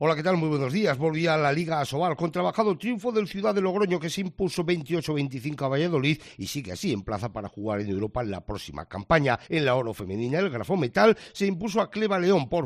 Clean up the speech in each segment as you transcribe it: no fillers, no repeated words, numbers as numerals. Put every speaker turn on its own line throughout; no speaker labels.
Hola, ¿qué tal? Muy buenos días. Volvía a la Liga Asobal con trabajado triunfo del Ciudad de Logroño, que se impuso 28-25 a Valladolid y sigue así en plaza para jugar en Europa en la próxima campaña. En la Oro femenina, el Grafometal se impuso a Cleva León por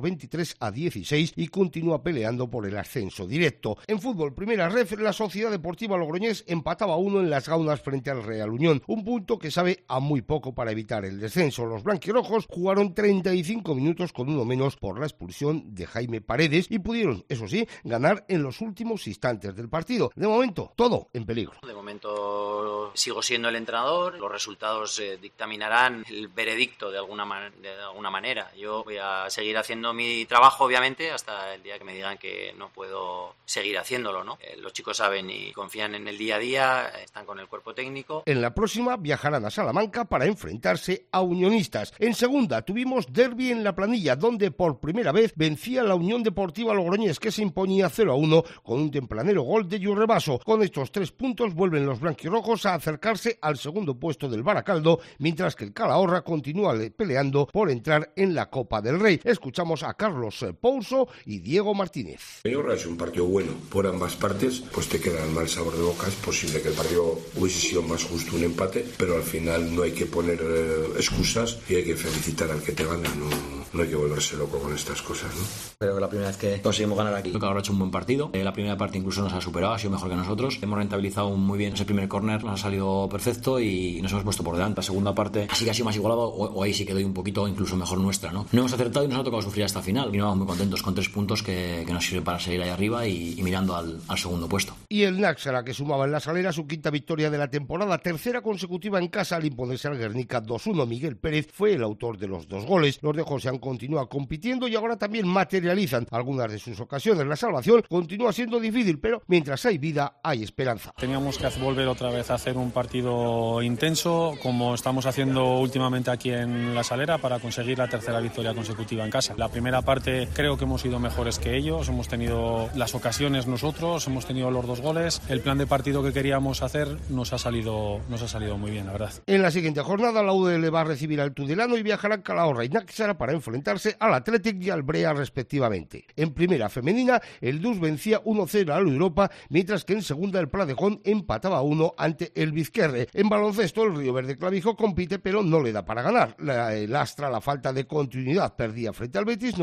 23-16 y continúa peleando por el ascenso directo. En fútbol, primera ref, la Sociedad Deportiva Logroñés empataba a 1 en las Gaunas frente al Real Unión, un punto que sabe a muy poco para evitar el descenso. Los blanquirrojos jugaron 35 minutos con uno menos por la expulsión de Jaime Paredes y pudieron, eso sí, ganar en los últimos instantes del partido. De momento, todo en peligro.
De momento sigo siendo el entrenador, los resultados dictaminarán el veredicto de alguna manera. Yo voy a seguir haciendo mi trabajo, obviamente, hasta el día que me digan que no puedo seguir haciéndolo, ¿no? Los chicos saben y confían en el día a día, están con el cuerpo técnico.
En la próxima viajarán a Salamanca para enfrentarse a Unionistas. En segunda tuvimos derbi en la Planilla, donde por primera vez vencía la Unión Deportiva Logroñés, que se imponía 0-1 con un tempranero gol de Yurrebaso. Con estos 3 puntos vuelven los blanquirrojos a acercarse al segundo puesto del Baracaldo, mientras que el Calahorra continúa peleando por entrar en la Copa del Rey. Escuchamos a Carlos Pouso y Diego Martínez.
Es un partido bueno por ambas partes, pues te queda el mal sabor de boca. Es posible que el partido hubiese sido más justo un empate, pero al final no hay que poner excusas y hay que felicitar al que te gana. No hay que volverse loco con estas cosas, ¿no?
Creo que la primera vez que conseguimos ganar aquí, creo que ahora ha hecho un buen partido. La primera parte incluso nos ha superado, ha sido mejor que nosotros. Hemos rentabilizado muy bien ese primer córner, nos ha salido perfecto y nos hemos puesto por delante. La segunda parte sí que ha sido más igualado, o ahí sí que doy un poquito incluso mejor nuestra, ¿no? No hemos acertado y nos ha tocado sufrir hasta el final. Y nos vamos muy contentos con 3 puntos que nos sirven para seguir ahí arriba y mirando al segundo puesto.
Y el Náxara, que sumaba en la Salera su quinta victoria de la temporada, tercera consecutiva en casa al imponerse al Guernica 2-1. Miguel Pérez fue el autor de los 2 goles. Los de José continúa compitiendo y ahora también materializan algunas de sus ocasiones. La salvación continúa siendo difícil, pero mientras hay vida, hay esperanza.
Teníamos que volver otra vez a hacer un partido intenso, como estamos haciendo últimamente aquí en la Salera, para conseguir la tercera victoria consecutiva en casa. La primera parte creo que hemos sido mejores que ellos, hemos tenido las ocasiones nosotros, hemos tenido los 2 goles. El plan de partido que queríamos hacer nos ha salido muy bien, la verdad.
En la siguiente jornada, la UDL va a recibir al Tudelano y viajará a Calahorra y Náxara para enfrentarse al Athletic y al Brea respectivamente. En primera femenina, el Dus vencía 1-0 al Europa, mientras que en segunda el Pradejón empataba 1 ante el Vizquerre. En baloncesto, el Río Verde Clavijo compite, pero no le da para ganar. Lastra la falta de continuidad, perdía frente al Betis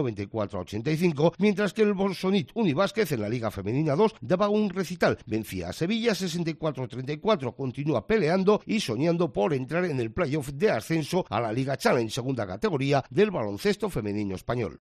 94-85, mientras que el Bolsonit Univásquez en la Liga Femenina 2 daba un recital. Vencía a Sevilla 64-34, continúa peleando y soñando por entrar en el playoff de ascenso a la Liga Challenge, segunda categoría del baloncesto femenino español.